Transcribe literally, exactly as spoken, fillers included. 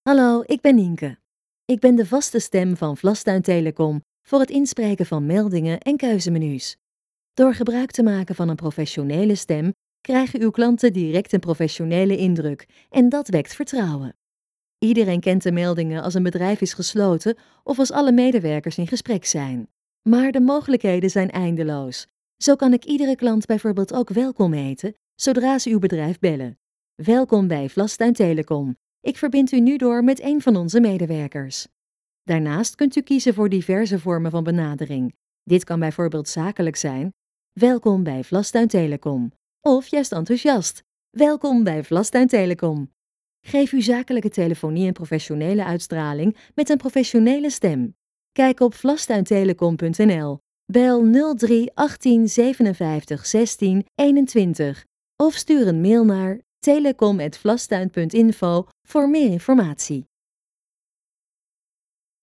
Hallo, ik ben Nienke. Ik ben de vaste stem van Vlasduin Telecom voor het inspreken van meldingen en keuzemenu's. Door gebruik te maken van een professionele stem krijgen uw klanten direct een professionele indruk en dat wekt vertrouwen. Iedereen kent de meldingen als een bedrijf is gesloten of als alle medewerkers in gesprek zijn. Maar de mogelijkheden zijn eindeloos. Zo kan ik iedere klant bijvoorbeeld ook welkom heten zodra ze uw bedrijf bellen. Welkom bij Vlasduin Telecom. Ik verbind u nu door met een van onze medewerkers. Daarnaast kunt u kiezen voor diverse vormen van benadering. Dit kan bijvoorbeeld zakelijk zijn. Welkom bij Vlasduin Telecom. Of juist enthousiast. Welkom bij Vlasduin Telecom. Geef uw zakelijke telefonie een professionele uitstraling met een professionele stem. Kijk op vlasduintelecom punt n l, bel nul drie achttien zevenenvijftig zestien eenentwintig of stuur een mail naar telecom apenstaartje vlasduin punt info voor meer informatie.